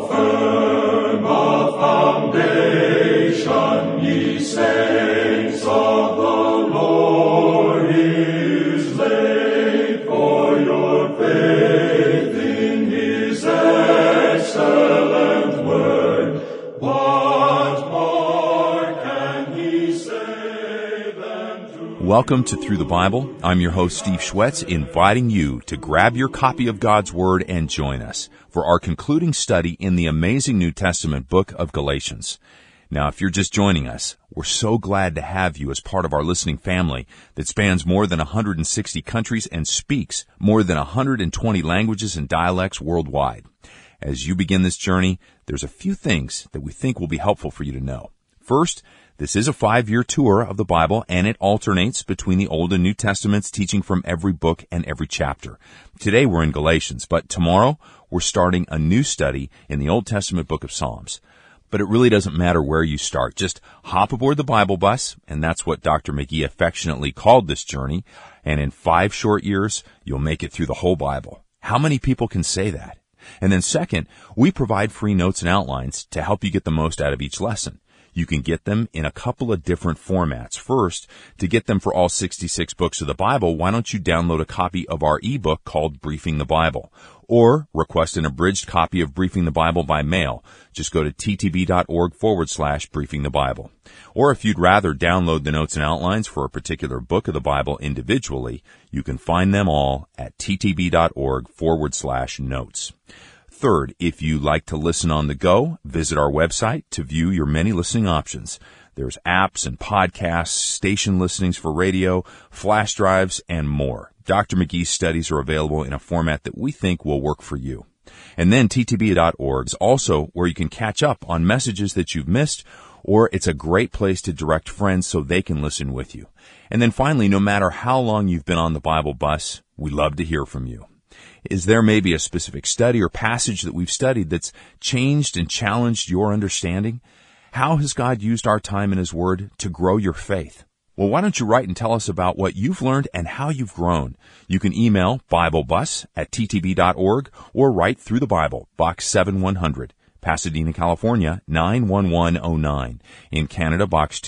firm a foundation, ye saints of the Lord, is laid, for your faith in his excellent word. What more can he say than to... Welcome to Through the Bible. I'm your host, Steve Schwetz, inviting you to grab your copy of God's Word and join us for our concluding study in the amazing New Testament book of Galatians. Now, if you're just joining us, we're so glad to have you as part of our listening family that spans more than 160 countries and speaks more than 120 languages and dialects worldwide. As you begin this journey, there's a few things that we think will be helpful for you to know. First, this is a 5-year tour of the Bible, and it alternates between the Old and New Testaments, teaching from every book and every chapter. Today we're in Galatians, but tomorrow we're starting a new study in the Old Testament book of Psalms. But it really doesn't matter where you start. Just hop aboard the Bible bus, and that's what Dr. McGee affectionately called this journey, and in 5 short years, you'll make it through the whole Bible. How many people can say that? And then second, we provide free notes and outlines to help you get the most out of each lesson. You can get them in a couple of different formats. First, to get them for all 66 books of the Bible, why don't you download a copy of our ebook called Briefing the Bible, or request an abridged copy of Briefing the Bible by mail. Just go to ttb.org/Briefing the Bible. Or if you'd rather download the notes and outlines for a particular book of the Bible individually, you can find them all at ttb.org/notes. Third, if you like to listen on the go, visit our website to view your many listening options. There's apps and podcasts, station listenings for radio, flash drives, and more. Dr. McGee's studies are available in a format that we think will work for you. And then ttb.org is also where you can catch up on messages that you've missed, or it's a great place to direct friends so they can listen with you. And then finally, no matter how long you've been on the Bible bus, we love to hear from you. Is there maybe a specific study or passage that we've studied that's changed and challenged your understanding? How has God used our time in His Word to grow your faith? Well, why don't you write and tell us about what you've learned and how you've grown? You can email BibleBus@ttb.org or write Through the Bible, Box 7100, Pasadena, California, 91109. In Canada, Box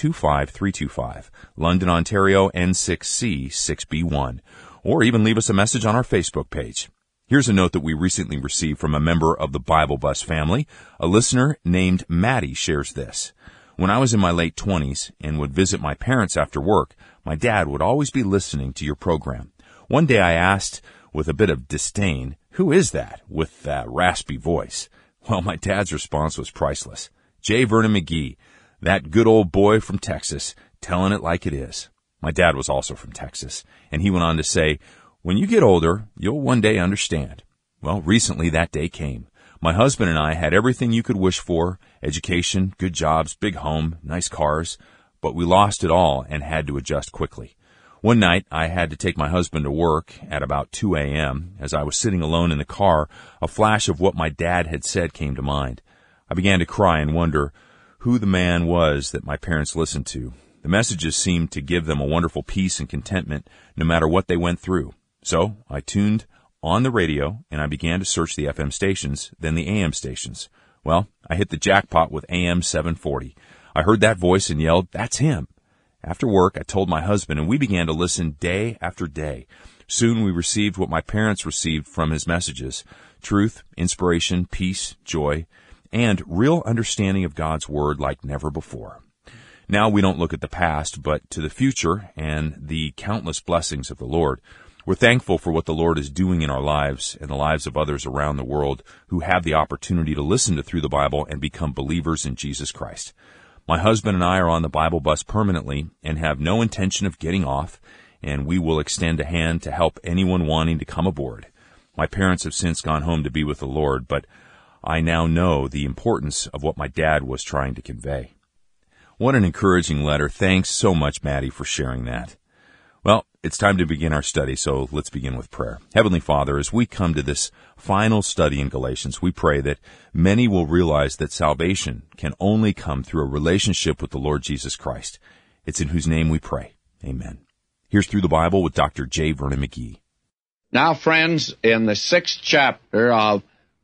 25325. London, Ontario, N6C 6B1. Or even leave us a message on our Facebook page. Here's a note that we recently received from a member of the Bible Bus family. A listener named Maddie shares this. When I was in my late 20s and would visit my parents after work, my dad would always be listening to your program. One day I asked, with a bit of disdain, "Who is that with that raspy voice?" Well, my dad's response was priceless. J. Vernon McGee, that good old boy from Texas, telling it like it is. My dad was also from Texas, and he went on to say, "When you get older, you'll one day understand." Well, recently that day came. My husband and I had everything you could wish for, education, good jobs, big home, nice cars, but we lost it all and had to adjust quickly. One night, I had to take my husband to work at about 2 a.m. As I was sitting alone in the car, a flash of what my dad had said came to mind. I began to cry and wonder who the man was that my parents listened to. The messages seemed to give them a wonderful peace and contentment no matter what they went through. So I tuned on the radio and I began to search the FM stations, then the AM stations. Well, I hit the jackpot with AM 740. I heard that voice and yelled, "That's him." After work, I told my husband and we began to listen day after day. Soon we received what my parents received from his messages: truth, inspiration, peace, joy, and real understanding of God's Word like never before. Now we don't look at the past, but to the future and the countless blessings of the Lord. We're thankful for what the Lord is doing in our lives and the lives of others around the world who have the opportunity to listen to Through the Bible and become believers in Jesus Christ. My husband and I are on the Bible bus permanently and have no intention of getting off, and we will extend a hand to help anyone wanting to come aboard. My parents have since gone home to be with the Lord, but I now know the importance of what my dad was trying to convey. What an encouraging letter. Thanks so much, Maddie, for sharing that. Well, it's time to begin our study, so let's begin with prayer. Heavenly Father, as we come to this final study in Galatians, we pray that many will realize that salvation can only come through a relationship with the Lord Jesus Christ. It's in whose name we pray. Amen. Here's Through the Bible with Dr. J. Vernon McGee. Now, friends, in the 6th chapter of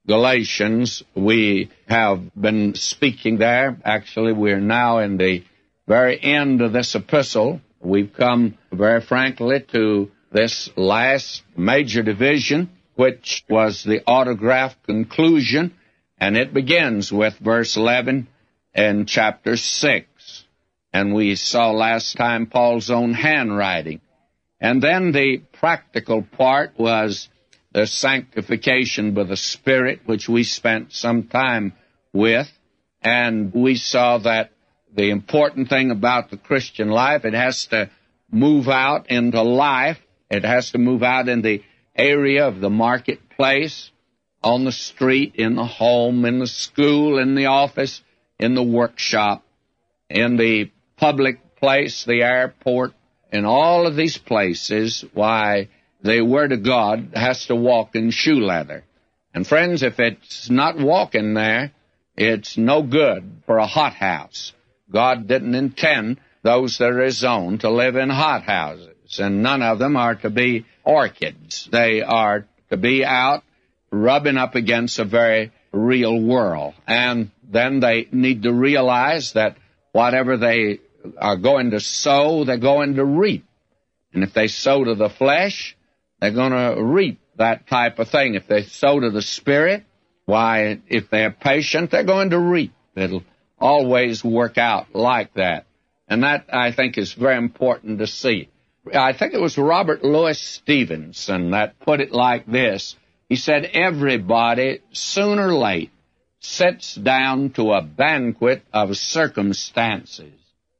Galatians. We have been speaking there. Actually, we're now in the very end of this epistle. We've come, very frankly, to this last major division, which was the autograph conclusion, and it begins with verse 11 in chapter 6. And we saw last time Paul's own handwriting. And then the practical part was the sanctification by the Spirit, which we spent some time with. And we saw that the important thing about the Christian life, it has to move out into life. It has to move out in the area of the marketplace, on the street, in the home, in the school, in the office, in the workshop, in the public place, the airport, in all of these places. Why, the Word of God has to walk in shoe leather. And friends, if it's not walking there, it's no good for a hothouse. God didn't intend those that are His own to live in hothouses, and none of them are to be orchids. They are to be out rubbing up against a very real world. And then they need to realize that whatever they are going to sow, they're going to reap. And if they sow to the flesh, they're going to reap that type of thing. If they sow to the Spirit, why, if they're patient, they're going to reap. It'll always work out like that. And that, I think, is very important to see. I think it was Robert Louis Stevenson that put it like this. He said, everybody, sooner or late, sits down to a banquet of circumstances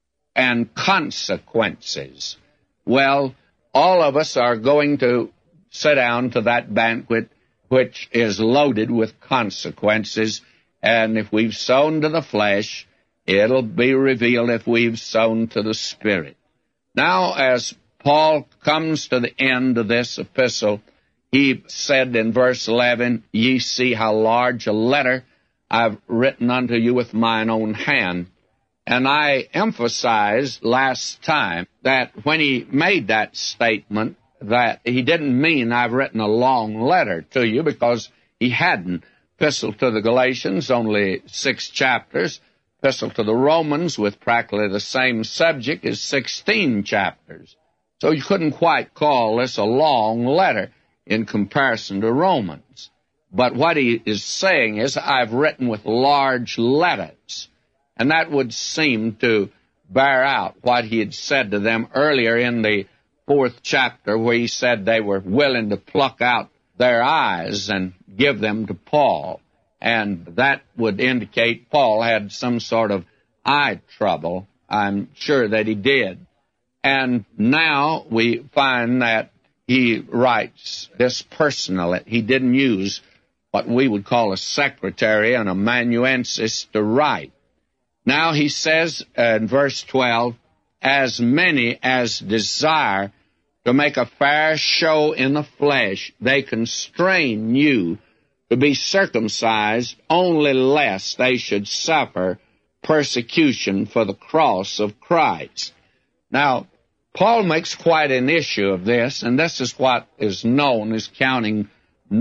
and consequences. Well, all of us are going to sit down to that banquet which is loaded with consequences, and if we've sown to the flesh, it'll be revealed if we've sown to the Spirit. Now, as Paul comes to the end of this epistle, he said in verse 11, ye see how large a letter I've written unto you with mine own hand. And I emphasized last time that when he made that statement, that he didn't mean I've written a long letter to you, because he hadn't. Epistle to the Galatians, only 6 chapters. Epistle to the Romans, with practically the same subject, is 16 chapters. So you couldn't quite call this a long letter in comparison to Romans. But what he is saying is, I've written with large letters. And that would seem to bear out what he had said to them earlier in the 4th chapter, where he said they were willing to pluck out their eyes and give them to Paul. And that would indicate Paul had some sort of eye trouble. I'm sure that he did. And now we find that he writes this personally. He didn't use what we would call a secretary and a amanuensis to write. Now he says in verse 12, as many as desire to make a fair show in the flesh, they constrain you to be circumcised, only lest they should suffer persecution for the cross of Christ. Now, Paul makes quite an issue of this, and this is what is known as counting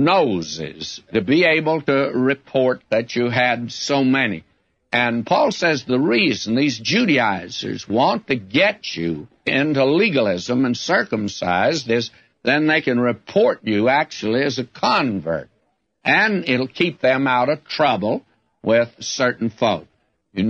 noses, to be able to report that you had so many. And Paul says the reason these Judaizers want to get you into legalism and circumcised is then they can report you actually as a convert. And it'll keep them out of trouble with certain folk. You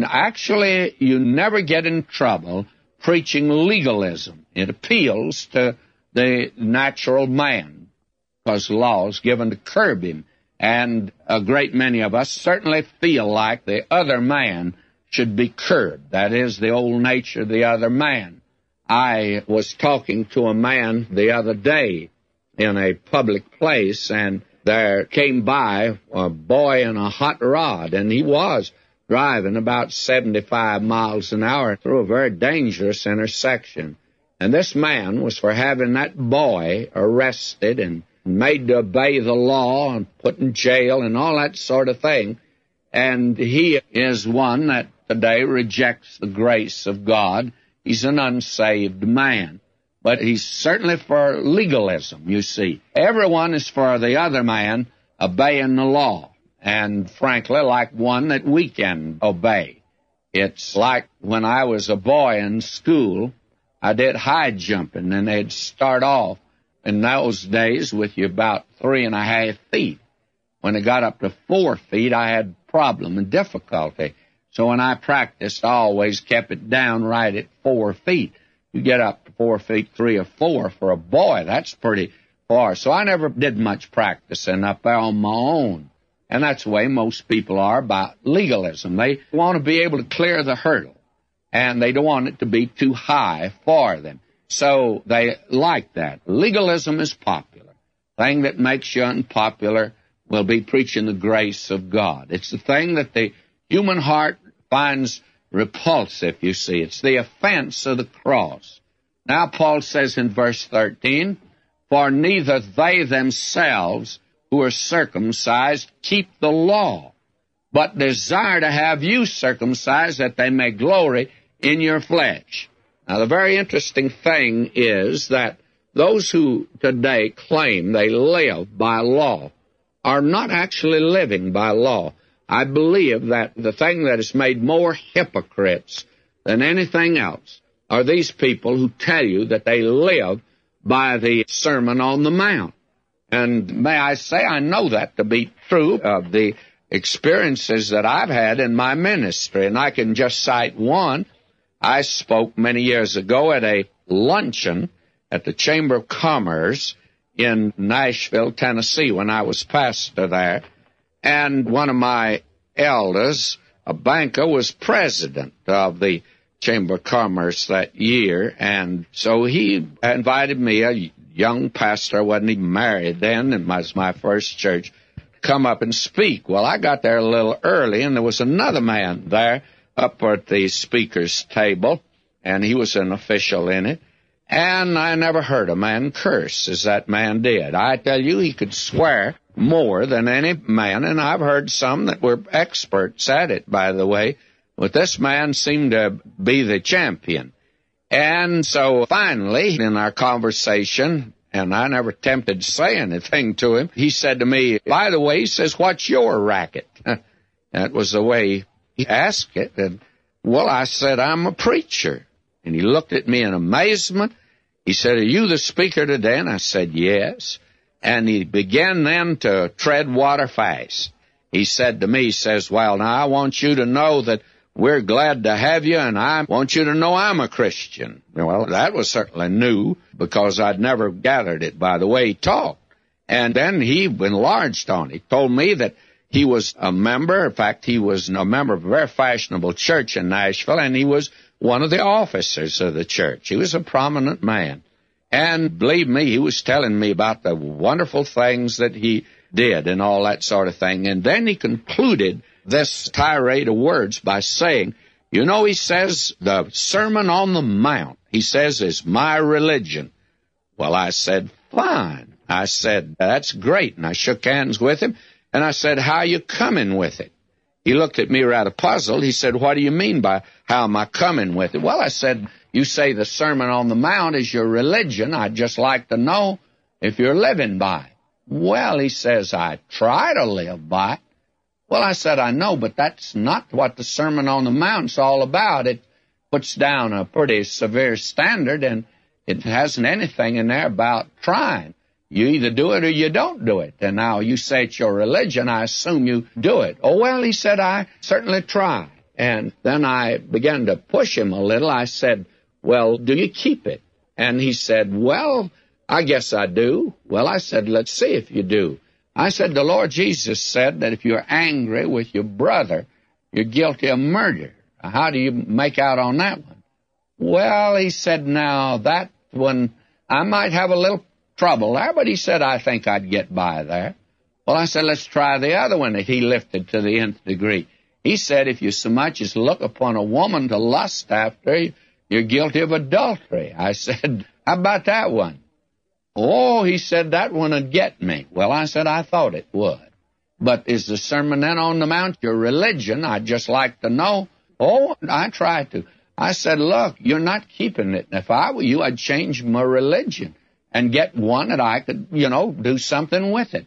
never get in trouble preaching legalism. It appeals to the natural man, because the law is given to curb him. And a great many of us certainly feel like the other man should be curbed. That is, the old nature of the other man. I was talking to a man the other day in a public place, and there came by a boy in a hot rod, and he was driving about 75 miles an hour through a very dangerous intersection. And this man was for having that boy arrested and made to obey the law and put in jail and all that sort of thing. And he is one that today rejects the grace of God. He's an unsaved man. But he's certainly for legalism, you see. Everyone is for the other man obeying the law. and frankly, like one that we can obey. It's like when I was a boy in school, I did high jumping, and they'd start off in those days with you about 3.5 feet. When it got up to 4 feet, I had problem and difficulty. So when I practiced, I always kept it down right at 4 feet. You get up to 4 feet, 3 or 4 for a boy, that's pretty far. So I never did much practicing up there on my own. And that's the way most people are about legalism. They want to be able to clear the hurdle, and they don't want it to be too high for them. So they like that. Legalism is popular. The thing that makes you unpopular will be preaching the grace of God. It's the thing that the human heart finds repulsive, you see. It's the offense of the cross. Now Paul says in verse 13, for neither they themselves who are circumcised keep the law, but desire to have you circumcised, that they may glory in your flesh. Now, the very interesting thing is that those who today claim they live by law are not actually living by law. I believe that the thing that has made more hypocrites than anything else are these people who tell you that they live by the Sermon on the Mount. And may I say, I know that to be true of the experiences that I've had in my ministry. And I can just cite one. I spoke many years ago at a luncheon at the Chamber of Commerce in Nashville, Tennessee, when I was pastor there. And one of my elders, a banker, was president of the Chamber of Commerce that year. And so he invited me, a young pastor, wasn't even married then, it was my first church, to come up and speak. Well, I got there a little early, and there was another man there up at the speaker's table, and he was an official in it. And I never heard a man curse as that man did. I tell you, he could swear more than any man, and I've heard some that were experts at it, by the way. But this man seemed to be the champion. And so finally, in our conversation, and I never attempted to say anything to him, he said to me, by the way, he says, what's your racket? That was the way he asked it. And, well, I said, I'm a preacher. And he looked at me in amazement. He said, are you the speaker today? And I said, yes. And he began then to tread water fast. He said to me, he says, well, now I want you to know that we're glad to have you, and I want you to know I'm a Christian. Well, that was certainly new, because I'd never gathered it by the way he talked. And then he enlarged on it. He told me that he was a member. In fact, he was a member of a very fashionable church in Nashville, and he was one of the officers of the church. He was a prominent man. And believe me, he was telling me about the wonderful things that he did and all that sort of thing. And then he concluded this tirade of words by saying, you know, he says, the Sermon on the Mount, he says, is my religion. Well, I said, fine. I said, that's great. And I shook hands with him, and I said, how are you coming with it? He looked at me rather puzzled. He said, what do you mean by how am I coming with it? Well, I said, you say the Sermon on the Mount is your religion. I'd just like to know if you're living by it. Well, he says, I try to live by it. Well, I said, I know, but that's not what the Sermon on the Mount's all about. It puts down a pretty severe standard, and it hasn't anything in there about trying. You either do it or you don't do it. And now you say it's your religion, I assume you do it. Oh, well, he said, I certainly try. And then I began to push him a little. I said, well, do you keep it? And he said, well, I guess I do. Well, I said, let's see if you do. I said, the Lord Jesus said that if you're angry with your brother, you're guilty of murder. How do you make out on that one? Well, he said, now, that one, I might have a little trouble there, but he said, I think I'd get by there. Well, I said, let's try the other one that he lifted to the nth degree. He said, if you so much as look upon a woman to lust after, you're guilty of adultery. I said, how about that one? Oh, he said, that one would get me. Well, I said, I thought it would. But is the Sermon then on the Mount your religion? I'd just like to know. Oh, I tried to. I said, look, you're not keeping it. If I were you, I'd change my religion and get one that I could, do something with it.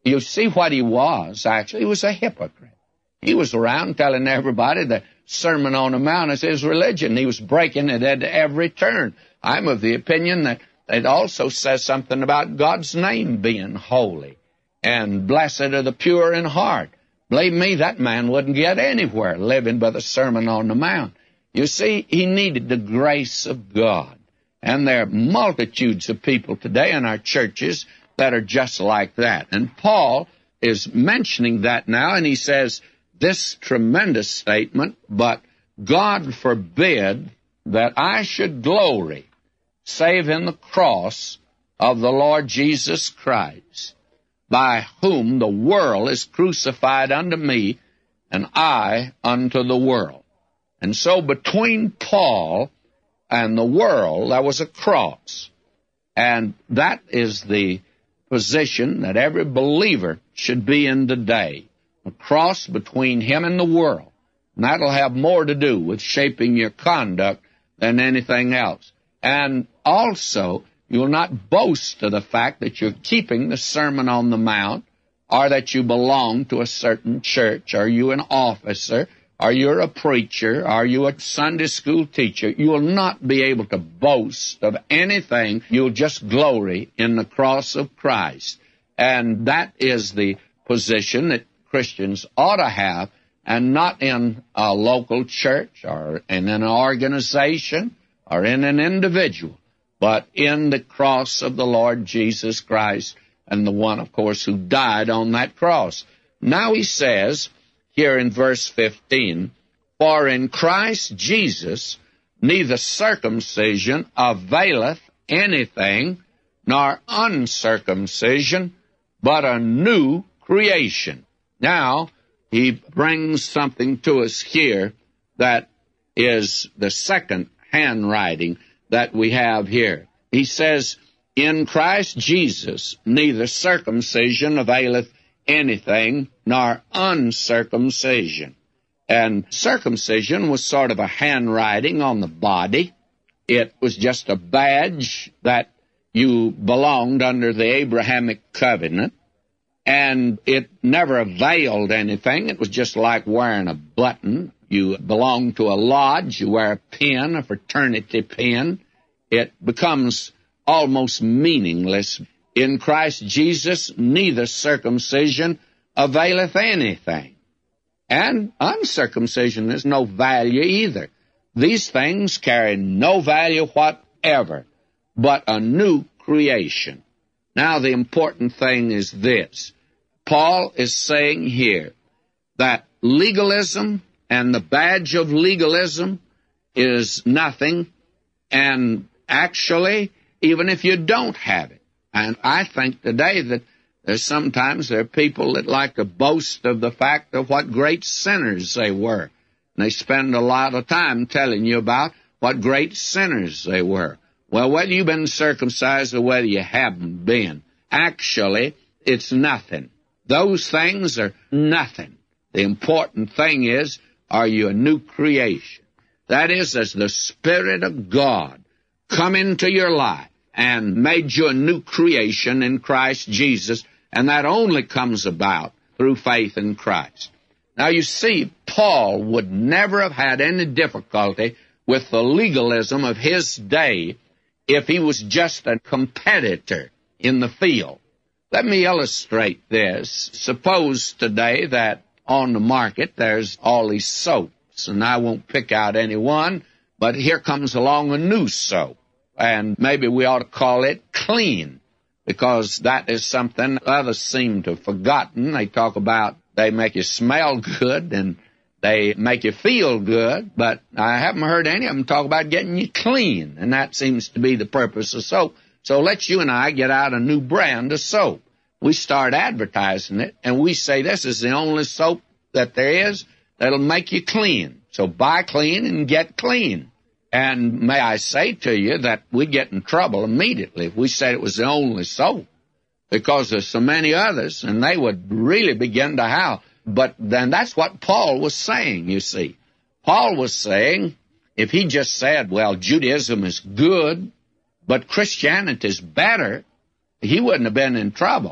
you see what he was, actually. He was a hypocrite. He was around telling everybody the Sermon on the Mount is his religion. He was breaking it at every turn. I'm of the opinion that it also says something about God's name being holy. And blessed are the pure in heart. Believe me, that man wouldn't get anywhere living by the Sermon on the Mount. You see, he needed the grace of God. And there are multitudes of people today in our churches that are just like that. And Paul is mentioning that now, and he says this tremendous statement, but God forbid that I should glory, save in the cross of the Lord Jesus Christ, by whom the world is crucified unto me, and I unto the world. And so between Paul and the world, there was a cross. And that is the position that every believer should be in today. A cross between him and the world. And that'll have more to do with shaping your conduct than anything else. And also, you will not boast of the fact that you're keeping the Sermon on the Mount, or that you belong to a certain church, or you an officer, or you're a preacher, or you a Sunday school teacher. You will not be able to boast of anything. You'll just glory in the cross of Christ. And that is the position that Christians ought to have, and not in a local church, or in an organization, or in an individual, but in the cross of the Lord Jesus Christ, and the one, of course, who died on that cross. Now he says, here in verse 15, for in Christ Jesus neither circumcision availeth anything, nor uncircumcision, but a new creation. Now, he brings something to us here that is the second handwriting that we have here. He says, in Christ Jesus neither circumcision availeth anything, nor uncircumcision. And circumcision was sort of a handwriting on the body. It was just a badge that you belonged under the Abrahamic covenant, and it never availed anything. It was just like wearing a button. You belong to a lodge, you wear a pin, a fraternity pin. It becomes almost meaningless. In Christ Jesus, neither circumcision availeth anything. And uncircumcision is no value either. These things carry no value whatever, but a new creation. Now, the important thing is this. Paul is saying here that legalism and the badge of legalism is nothing, and actually, even if you don't have it. And I think today that sometimes there are people that like to boast of the fact of what great sinners they were. And they spend a lot of time telling you about what great sinners they were. Well, whether you've been circumcised or whether you haven't been, actually, it's nothing. Those things are nothing. The important thing is, are you a new creation? That is, as the Spirit of God come into your life and made you a new creation in Christ Jesus, and that only comes about through faith in Christ. Now, you see, Paul would never have had any difficulty with the legalism of his day if he was just a competitor in the field. Let me illustrate this. Suppose today that on the market there's all these soaps, and I won't pick out any one, but here comes along a new soap, and maybe we ought to call it Clean, because that is something others seem to have forgotten. They talk about they make you smell good and they make you feel good, but I haven't heard any of them talk about getting you clean, and that seems to be the purpose of soap. So let's you and I get out a new brand of soap. We start advertising it, and we say this is the only soap that there is that'll make you clean. So buy clean and get clean. And may I say to you that we'd get in trouble immediately if we said it was the only soap, because there's so many others, and they would really begin to howl. But then that's what Paul was saying, you see. Paul was saying, if he just said, well, Judaism is good, but Christianity is better, he wouldn't have been in trouble.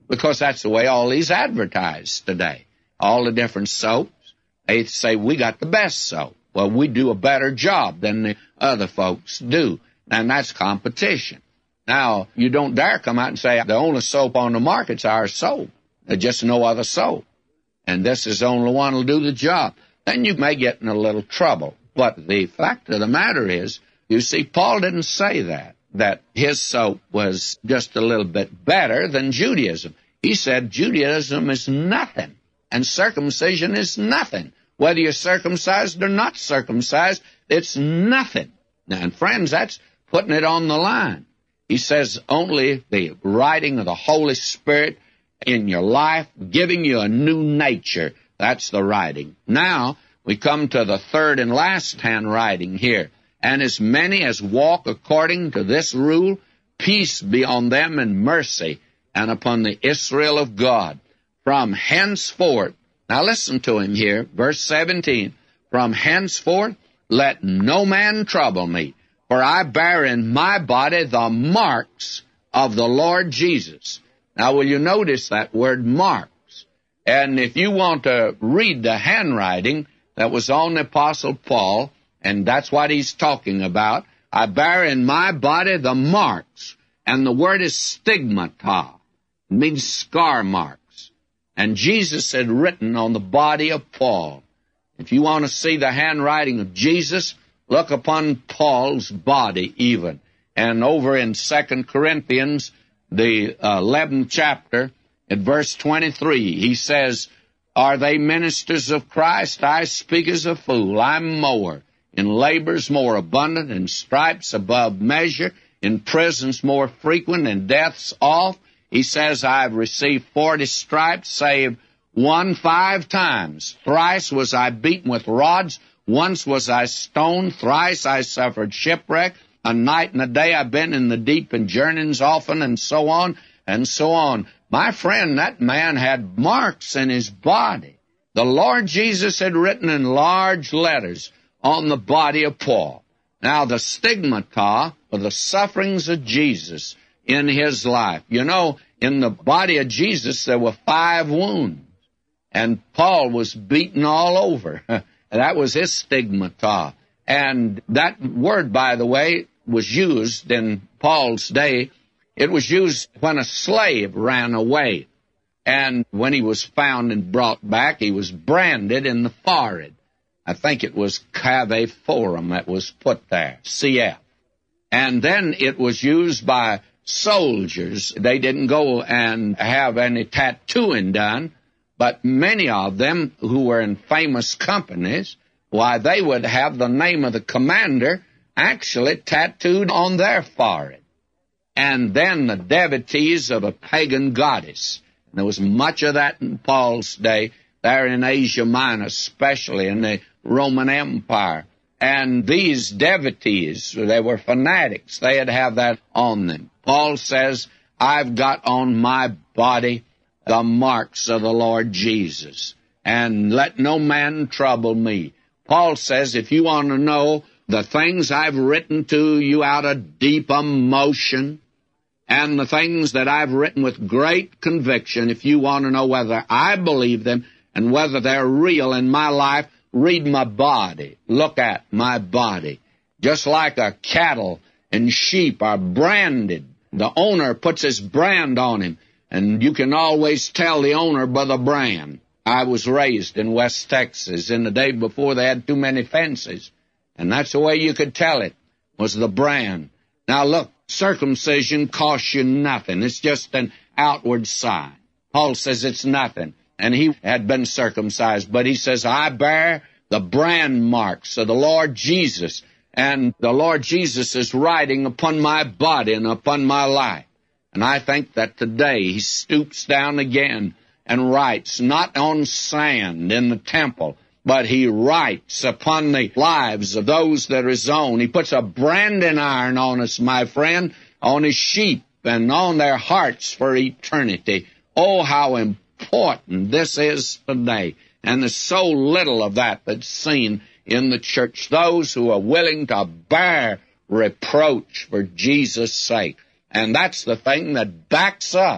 because that's the way all these advertise today. All the different soaps, they say, we got the best soap. Well, we do a better job than the other folks do, and that's competition. Now, you don't dare come out and say, the only soap on the market's our soap. There's just no other soap, and this is the only one that'll do the job. Then you may get in a little trouble. But the fact of the matter is, you see, Paul didn't say that his soap was just a little bit better than Judaism. He said Judaism is nothing, and circumcision is nothing. Whether you're circumcised or not circumcised, it's nothing. Now, and friends, that's putting it on the line. He says only the writing of the Holy Spirit in your life, giving you a new nature, that's the writing. Now, we come to the third and last handwriting here. And as many as walk according to this rule, peace be on them and mercy, and upon the Israel of God. From henceforth, now listen to him here, verse 17, from henceforth let no man trouble me, for I bear in my body the marks of the Lord Jesus. Now will you notice that word marks? And if you want to read the handwriting that was on the Apostle Paul, and that's what he's talking about, I bear in my body the marks, and the word is stigmata. It means scar marks. And Jesus had written on the body of Paul. If you want to see the handwriting of Jesus, look upon Paul's body even. And over in 2 Corinthians, the 11th chapter, at verse 23, he says, are they ministers of Christ? I speak as a fool. I'm more. In labors more abundant, in stripes above measure, in prisons more frequent, in deaths oft. He says, I've received 40 stripes, save one 5 times. Thrice was I beaten with rods, once was I stoned, thrice I suffered shipwreck. A night and a day I've been in the deep and journeyings often, and so on, and so on. My friend, that man had marks in his body. The Lord Jesus had written in large letters on the body of Paul. Now, the stigmata of the sufferings of Jesus in his life. You know, in the body of Jesus, there were 5 wounds, and Paul was beaten all over. That was his stigmata. And that word, by the way, was used in Paul's day. It was used when a slave ran away. And when he was found and brought back, he was branded in the forehead. I think it was cave forum that was put there, CF. And then it was used by soldiers. They didn't go and have any tattooing done, but many of them who were in famous companies, why, they would have the name of the commander actually tattooed on their forehead. And then the devotees of a pagan goddess. And there was much of that in Paul's day, there in Asia Minor, especially in the Roman Empire. And these devotees, they were fanatics. They'd have that on them. Paul says, I've got on my body the marks of the Lord Jesus, and let no man trouble me. Paul says, if you want to know the things I've written to you out of deep emotion, and the things that I've written with great conviction, if you want to know whether I believe them and whether they're real in my life, read my body. Look at my body. Just like a cattle and sheep are branded. The owner puts his brand on him, and you can always tell the owner by the brand. I was raised in West Texas in the day before they had too many fences, and that's the way you could tell it, was the brand. Now look, circumcision costs you nothing. It's just an outward sign. Paul says it's nothing. And he had been circumcised, but he says, I bear the brand marks of the Lord Jesus. And the Lord Jesus is writing upon my body and upon my life. And I think that today he stoops down again and writes, not on sand in the temple, but he writes upon the lives of those that are his own. He puts a branding iron on us, my friend, on his sheep and on their hearts for eternity. Oh, how important this is today. And there's so little of that that's seen in the church. Those who are willing to bear reproach for Jesus' sake. And that's the thing that backs up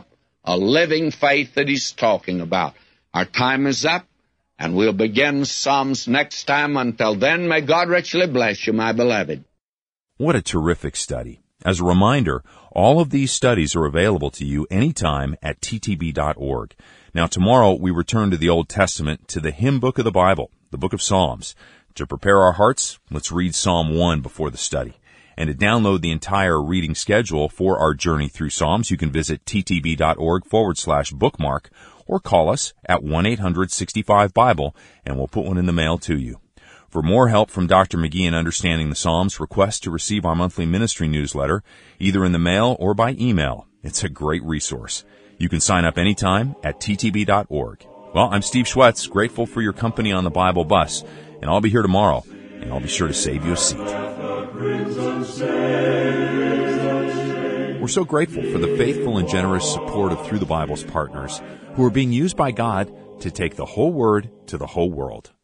a living faith that he's talking about. Our time is up, and we'll begin Psalms next time. Until then, may God richly bless you, my beloved. What a terrific study. As a reminder, all of these studies are available to you anytime at ttb.org. Now, tomorrow we return to the Old Testament, to the hymn book of the Bible, the book of Psalms. To prepare our hearts, let's read Psalm 1 before the study. And to download the entire reading schedule for our journey through Psalms, you can visit ttb.org/bookmark or call us at 1-800-65-BIBLE, and we'll put one in the mail to you. For more help from Dr. McGee in understanding the Psalms, request to receive our monthly ministry newsletter, either in the mail or by email. It's a great resource. You can sign up anytime at ttb.org. Well, I'm Steve Schwetz, grateful for your company on the Bible Bus, and I'll be here tomorrow, and I'll be sure to save you a seat. We're so grateful for the faithful and generous support of Through the Bible's partners, who are being used by God to take the whole Word to the whole world.